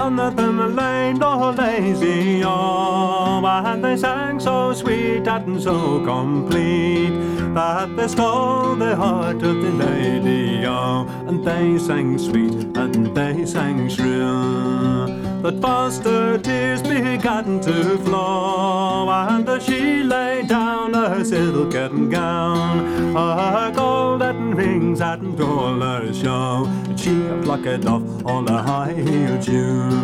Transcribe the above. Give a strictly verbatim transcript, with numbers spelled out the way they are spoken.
Nothing lane nor lazy arm, and they sang so sweet and so complete that they stole the heart of the lady, oh, and they sang sweet and they sang shrill, that fast her tears began to flow, and as she lay down her silken gown, her golden rings and all her show, she plucked off all her high-heeled shoes.